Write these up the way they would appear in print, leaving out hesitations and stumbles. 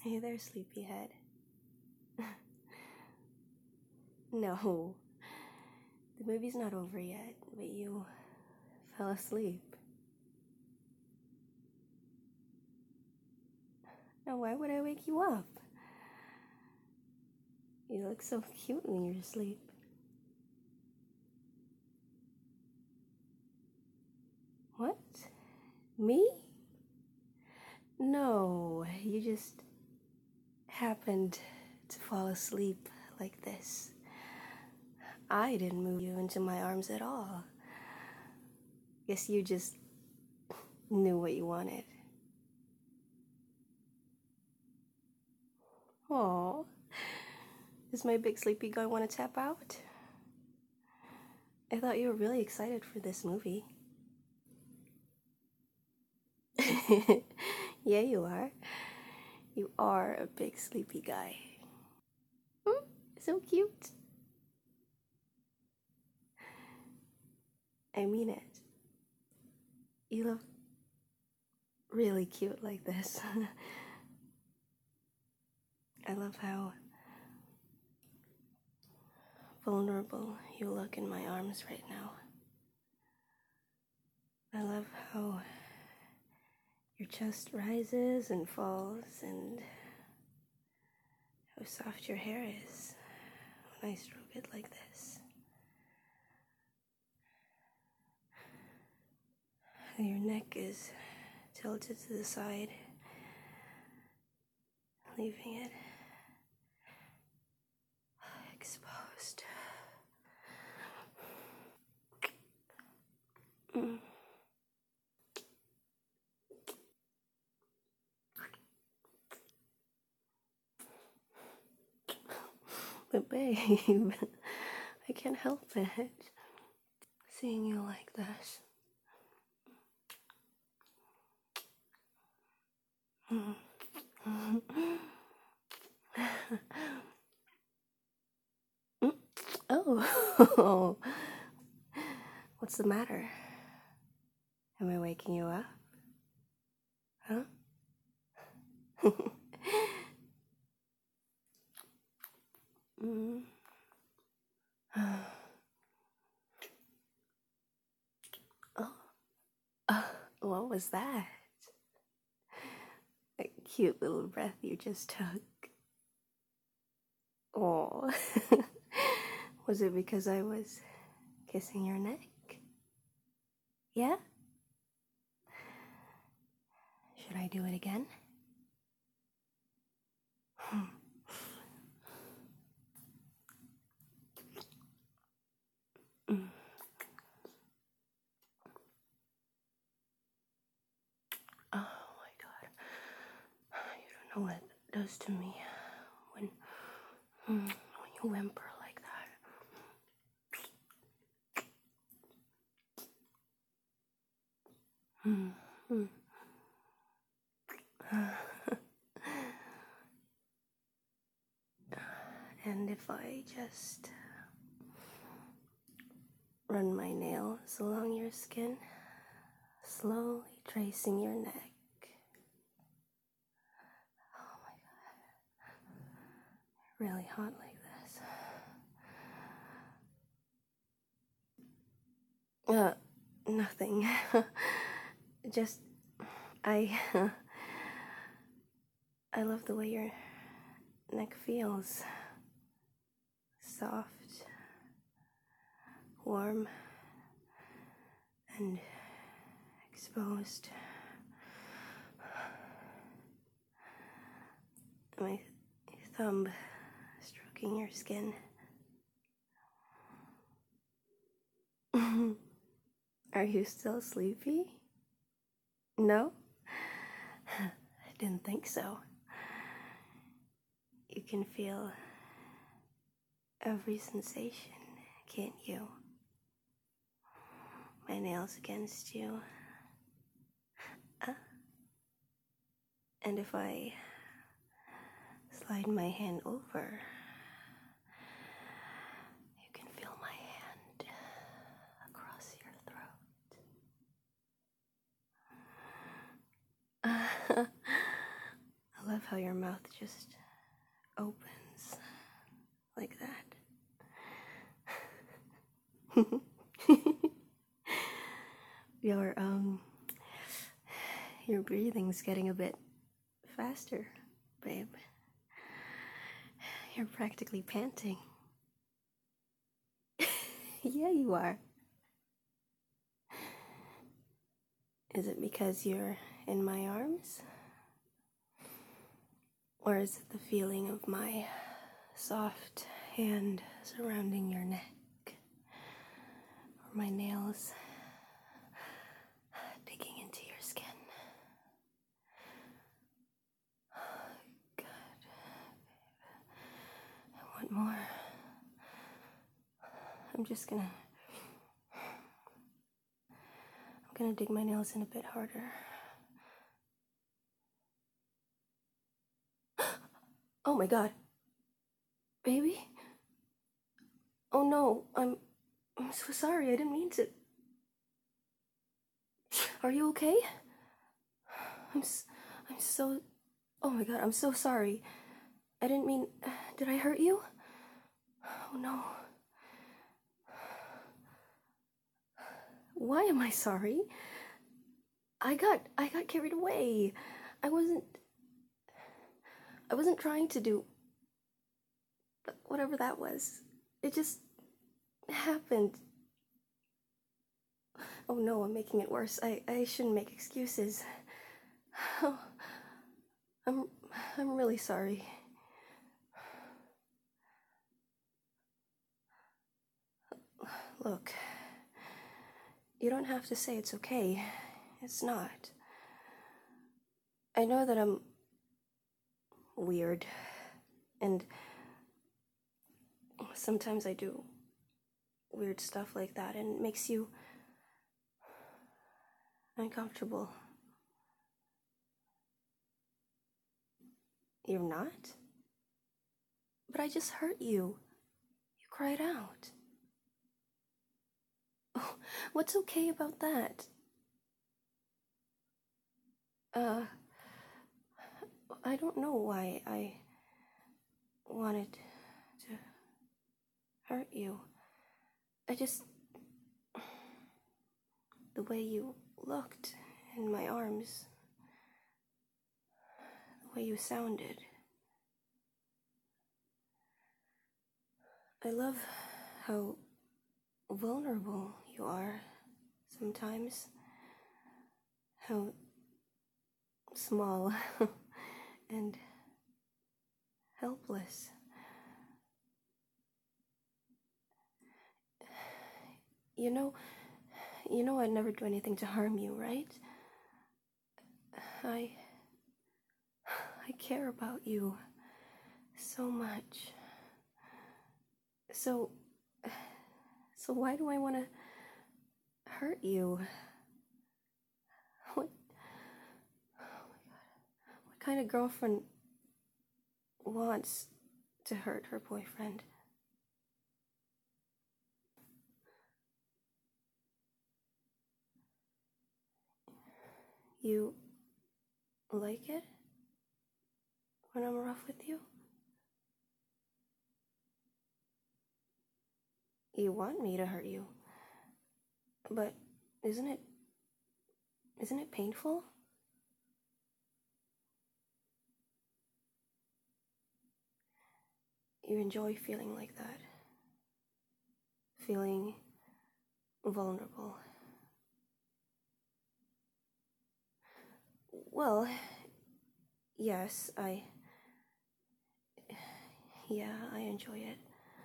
Hey there, sleepyhead. No, the movie's not over yet, but you fell asleep. Now, why would I wake you up? You look so cute when you're asleep. What? Me? No, you just happened to fall asleep like this. I didn't move you into my arms at all. Guess you just knew what you wanted. Aw, does my big sleepy guy want to tap out? I thought you were really excited for this movie. Yeah, you are. You are a big sleepy guy. So cute. I mean it. You look really cute like this. I love how vulnerable you look in my arms right now. I love how your chest rises and falls and how soft your hair is when I stroke it like this. Your neck is tilted to the side, leaving it exposed. But babe, I can't help it. Seeing you like this. Oh, what's the matter? Am I waking you up? Huh? What was that? A cute little breath you just took. Oh, was it because I was kissing your neck? Yeah? Should I do it again? Oh my god. You don't know what it does to me when you whimper like that. And if I just run my nails along your skin, slowly tracing your neck. Oh my god. Really hot like this. Nothing. Just, I love the way your neck feels. Soft, warm, and exposed. My thumb stroking your skin. Are you still sleepy? No? I didn't think so. You can feel every sensation, can't you? My nails against you. And if I slide my hand over, you can feel my hand across your throat. I love how your mouth just opens like that. Your your breathing's getting a bit faster, babe. You're practically panting. Yeah, you are. Is it because you're in my arms? Or is it the feeling of my soft hand surrounding your neck? Or my nails digging into your skin? Good. I want more. I'm gonna dig my nails in a bit harder. Oh my god. Baby? Oh no, I'm so sorry, I didn't mean to. Are you okay? I'm so, oh my god, I'm so sorry. I didn't mean, did I hurt you? Oh no. Why am I sorry? I got carried away. I wasn't trying to do whatever that was. It just happened. Oh no, I'm making it worse. I shouldn't make excuses. Oh, I'm really sorry. Look, you don't have to say it's okay. It's not. I know that I'm weird, and sometimes I do weird stuff like that, and it makes you uncomfortable. You're not? But I just hurt you. You cried out. Oh, what's okay about that? I don't know why I wanted to hurt you. The way you looked in my arms, the way you sounded. I love how vulnerable you are sometimes. How small and helpless. You know I'd never do anything to harm you, right? I care about you so much. So why do I want to hurt you? What? Oh my god. What kind of girlfriend wants to hurt her boyfriend? You like it when I'm rough with you? You want me to hurt you, but isn't it painful? You enjoy feeling like that, feeling vulnerable. Well, yes, I enjoy it.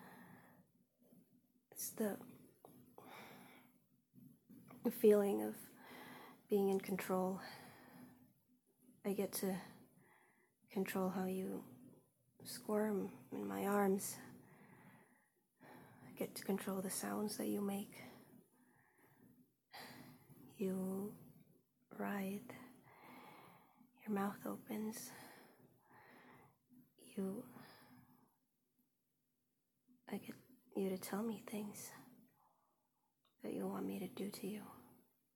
It's the feeling of being in control. I get to control how you squirm in my arms. I get to control the sounds that you make. You writhe. Your mouth opens. I get you to tell me things that you want me to do to you.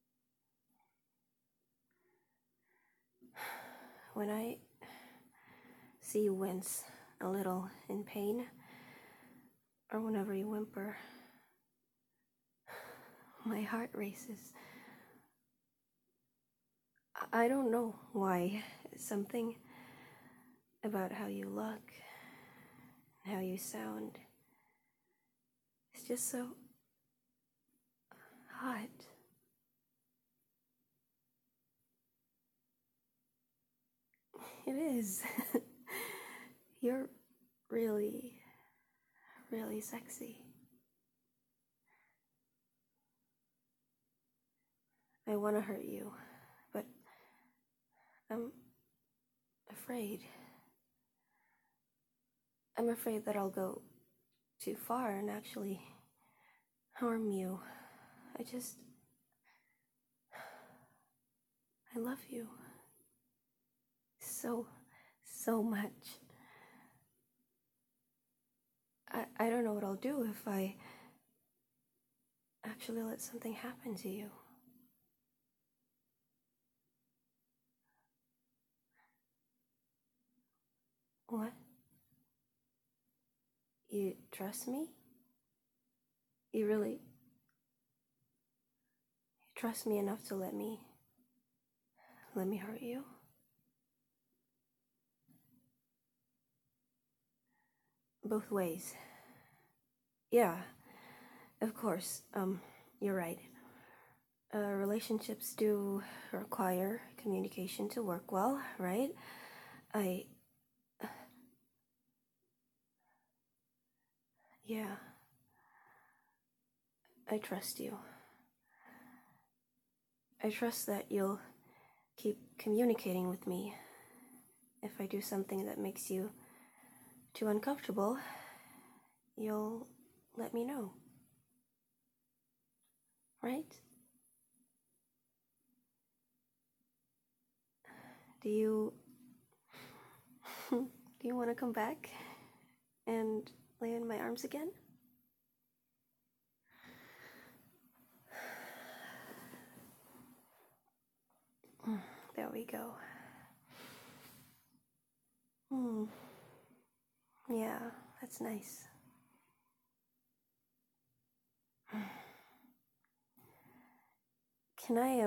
When I see you wince a little in pain, or whenever you whimper, my heart races. I don't know why. Something about how you look and how you sound is just so hot. It is. You're really, really sexy. I want to hurt you, but I'm afraid. I'm afraid that I'll go too far and actually harm you. I love you so, so much. I don't know what I'll do if I actually let something happen to you. What? You trust me? You really trust me enough to let me hurt you? Both ways. Yeah, of course. You're right. Relationships do require communication to work well, right? Yeah, I trust you. I trust that you'll keep communicating with me. If I do something that makes you too uncomfortable, you'll let me know. Right? Do you want to come back and lay in my arms again? There we go. Yeah, that's nice. Can I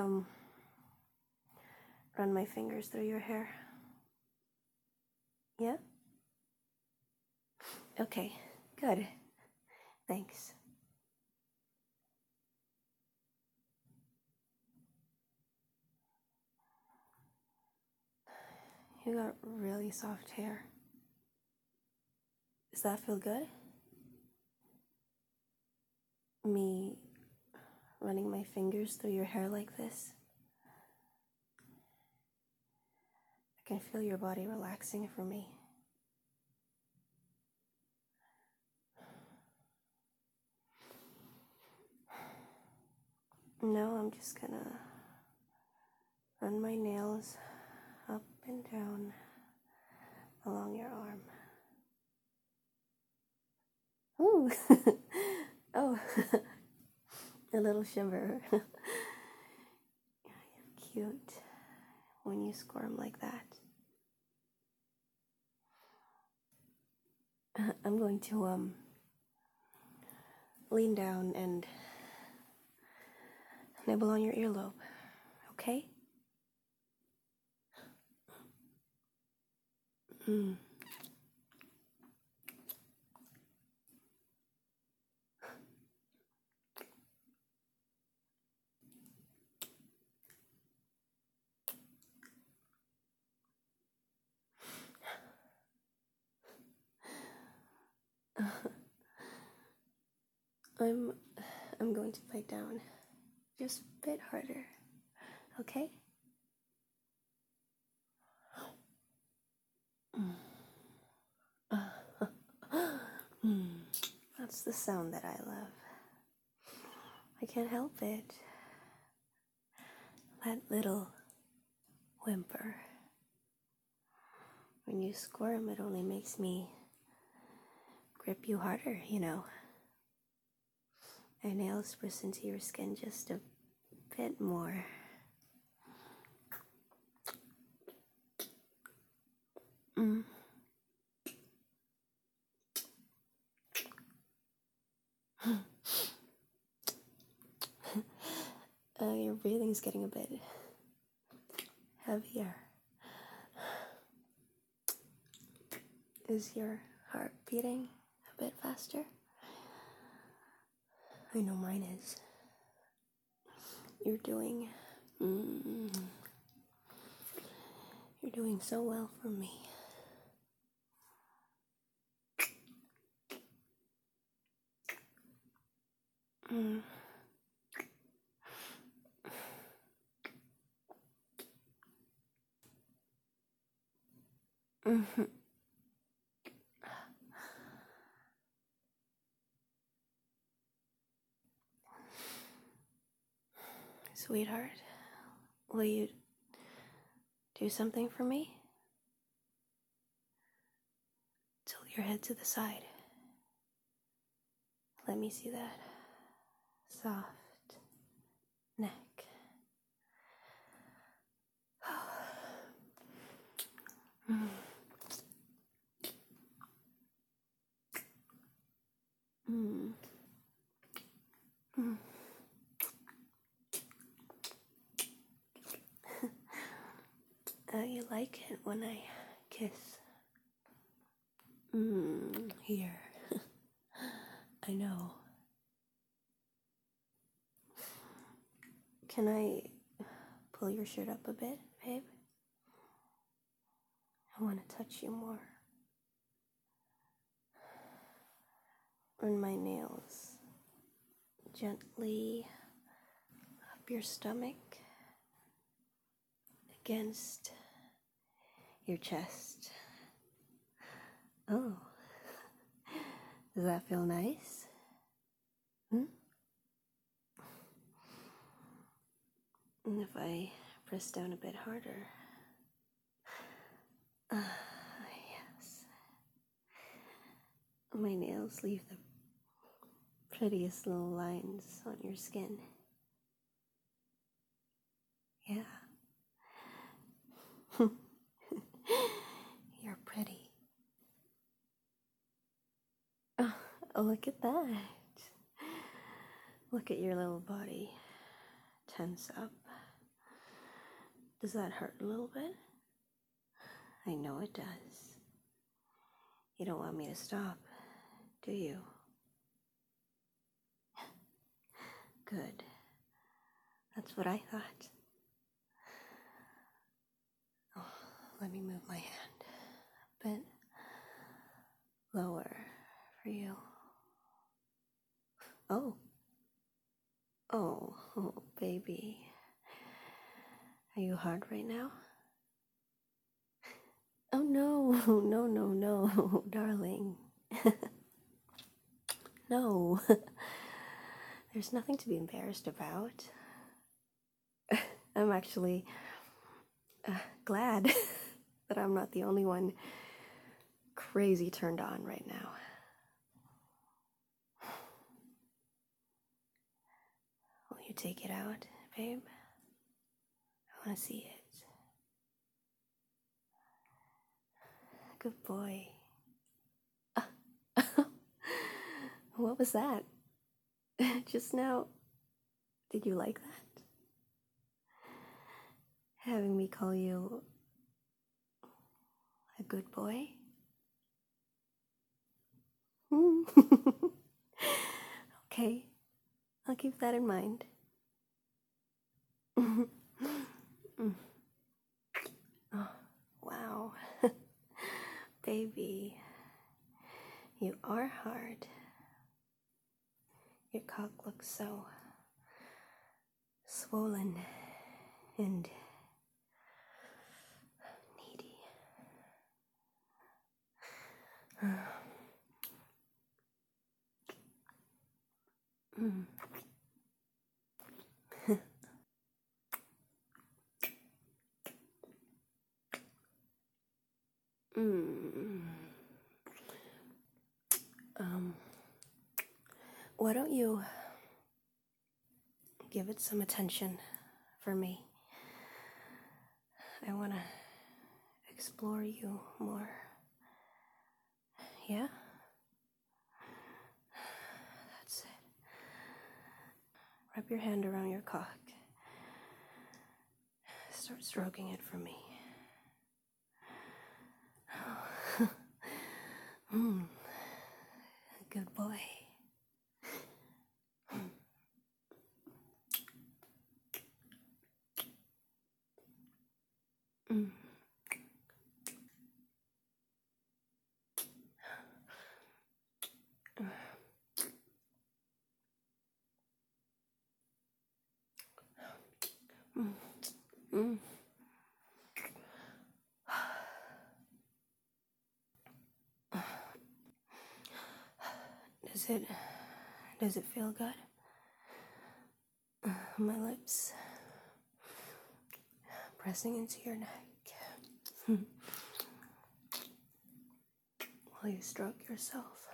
run my fingers through your hair? Yeah? Okay, good. Thanks. You got really soft hair. Does that feel good? Me running my fingers through your hair like this? I can feel your body relaxing for me. No, I'm just gonna run my nails up and down along your arm. Ooh! Oh, a little shiver. You're cute when you squirm like that. I'm going to lean down and nibble on your earlobe, okay? I'm going to bite down just a bit harder, okay? That's the sound that I love. I can't help it. That little whimper. When you squirm, it only makes me grip you harder, you know. My nails press into your skin just a bit more. breathing's getting a bit heavier. Is your heart beating a bit faster? I know mine is. You're doing so well for me. Sweetheart, will you do something for me? Tilt your head to the side. Let me see that soft neck. You like it when I kiss? Here. I know. Can I pull your shirt up a bit, babe? I want to touch you more. Run my nails gently up your stomach against your chest. Oh, does that feel nice? And if I press down a bit harder, yes, my nails leave the prettiest little lines on your skin. Yeah. You're pretty. Oh, look at that. Look at your little body tense up. Does that hurt a little bit? I know it does. You don't want me to stop, do you? Good. That's what I thought. Oh, let me move my hand a bit lower for you. Oh, baby. Are you hard right now? Oh, no, darling. No. There's nothing to be embarrassed about. I'm actually glad that I'm not the only one crazy turned on right now. Will you take it out, babe? I want to see it. Good boy. What was that? Just now, did you like that? Having me call you a good boy? Okay, I'll keep that in mind. Oh, wow. Baby, you are hard. Your cock looks so swollen and needy. Why don't you give it some attention for me? I want to explore you more. Yeah? That's it. Wrap your hand around your cock Start stroking it for me. Good boy. Does it feel good? My lips pressing into your neck while you stroke yourself.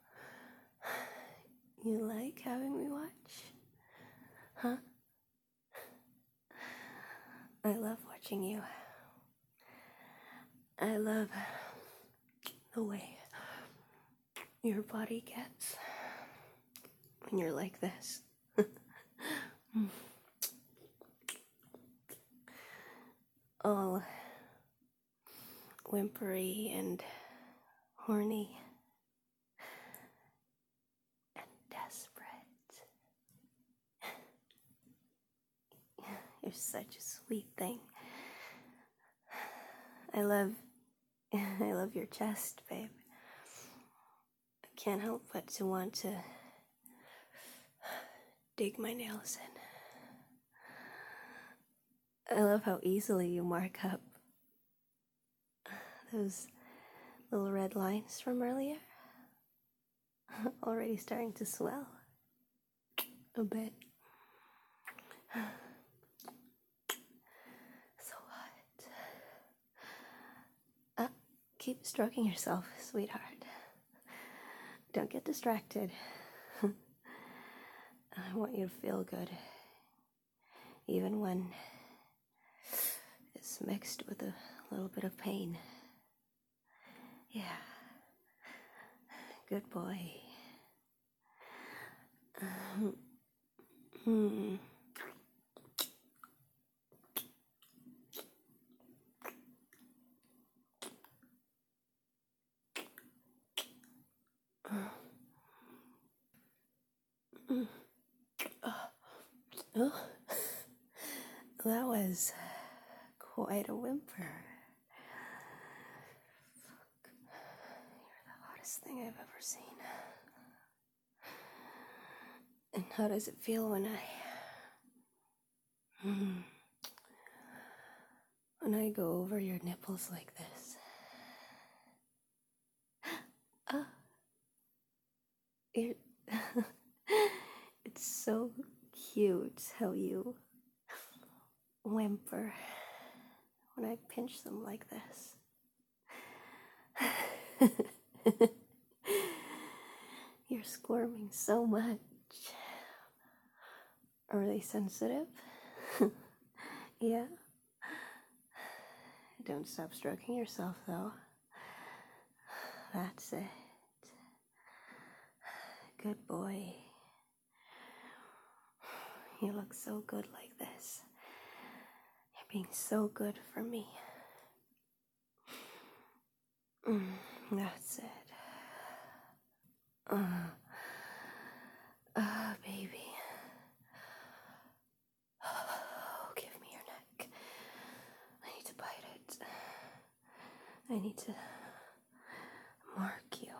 You like having me watch? Huh? I love watching you. I love the way your body gets when you're like this. All whimpery and horny and desperate. You're such a sweet thing. I love your chest, babe. I can't help but to want to dig my nails in. I love how easily you mark up those little red lines from earlier. Already starting to swell a bit. So hot. Keep stroking yourself, sweetheart. Don't get distracted. I want you to feel good, even when it's mixed with a little bit of pain. Yeah. Good boy. Oh, that was quite a whimper. Fuck. You're the hottest thing I've ever seen. And how does it feel when I go over your nipples like this? It's so cute how you whimper when I pinch them like this. You're squirming so much. Are they sensitive? Yeah. Don't stop stroking yourself, though. That's it. Good boy. You look so good like this. You're being so good for me. That's it. Baby. Oh, give me your neck. I need to bite it. I need to mark you.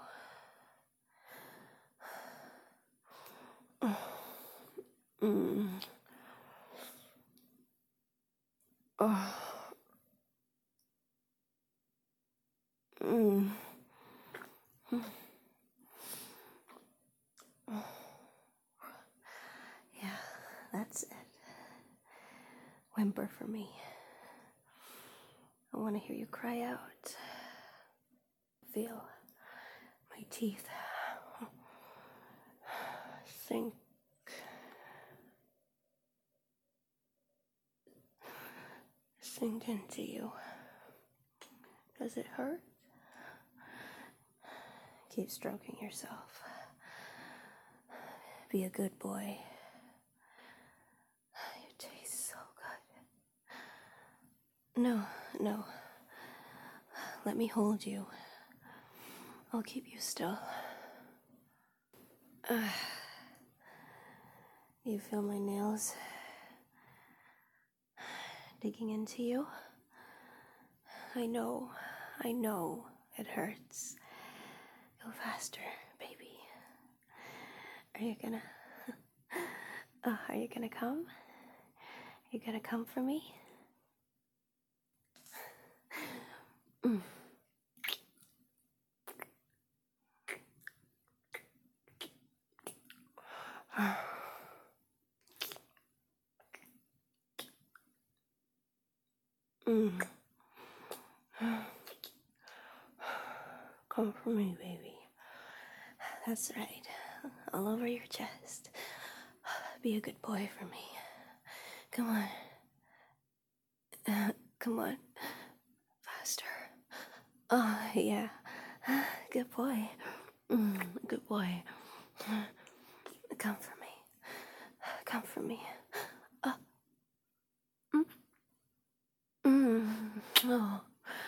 Yeah, that's it. Whimper for me. I want to hear you cry out. Feel my teeth sink into you. Does it hurt? Keep stroking yourself. Be a good boy. You taste so good. No, no. Let me hold you. I'll keep you still. You feel my nails digging into you? I know it hurts. Go faster, baby. Are you gonna come? Are you gonna come for me? Mm. Mm. Come for me, baby. That's right. All over your chest. Be a good boy for me. Come on. Come on. Faster. Oh, yeah. Good boy. Good boy. Come for me. Come for me. Oh.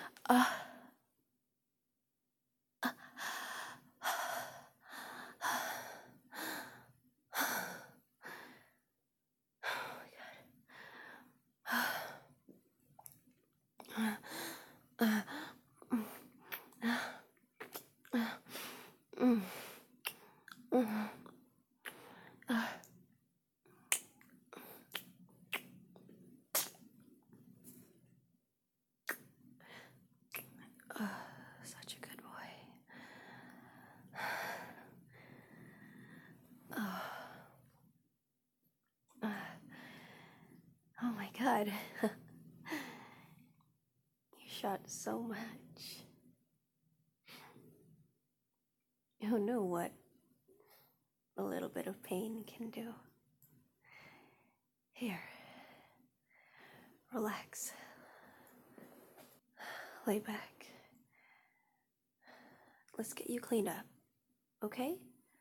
Such a good boy. Oh my God. You shot so much. Who knew what a little bit of pain can do? Here. Relax. Lay back. Let's get you cleaned up, okay?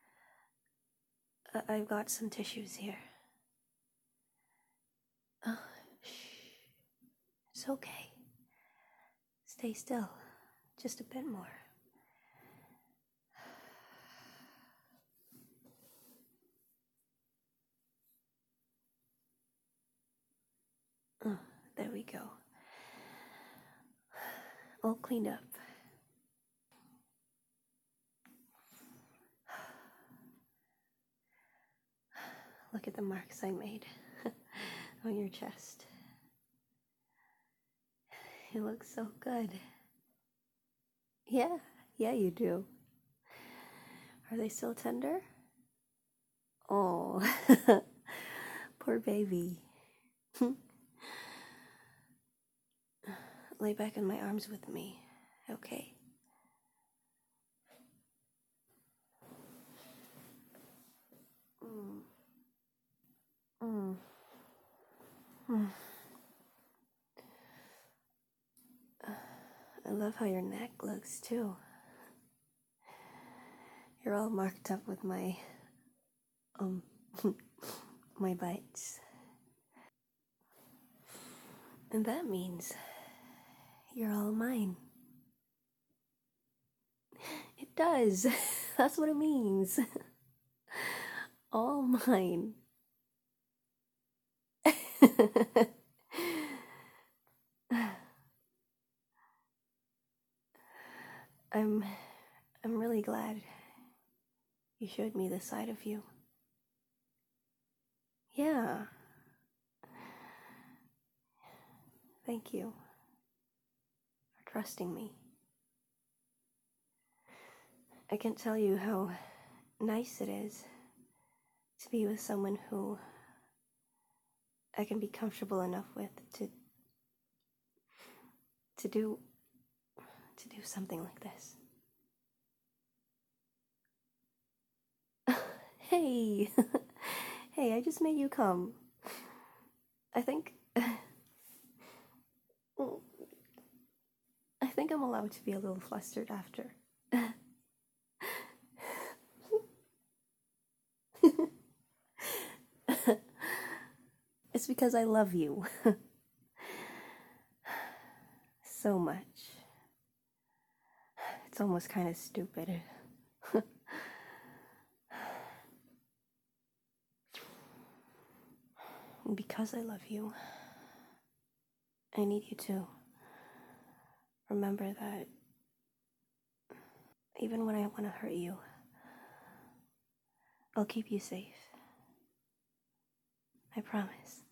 I've got some tissues here. Shh. It's okay. Stay still. Just a bit more. There we go. All cleaned up. Look at the marks I made on your chest. You look so good. Yeah, you do. Are they still tender? Oh, poor baby. Lay back in my arms with me, okay? I love how your neck looks too. You're all marked up with my my bites. And that means you're all mine. It does. That's what it means. All mine. I'm really glad you showed me this side of you. Yeah. Thank you for trusting me. I can't tell you how nice it is to be with someone who I can be comfortable enough with to do something like this. Hey, hey, I just made you come. I think I'm allowed to be a little flustered after. It's because I love you. so much. It's almost kind of stupid. Because I love you, I need you to remember that even when I want to hurt you, I'll keep you safe. I promise.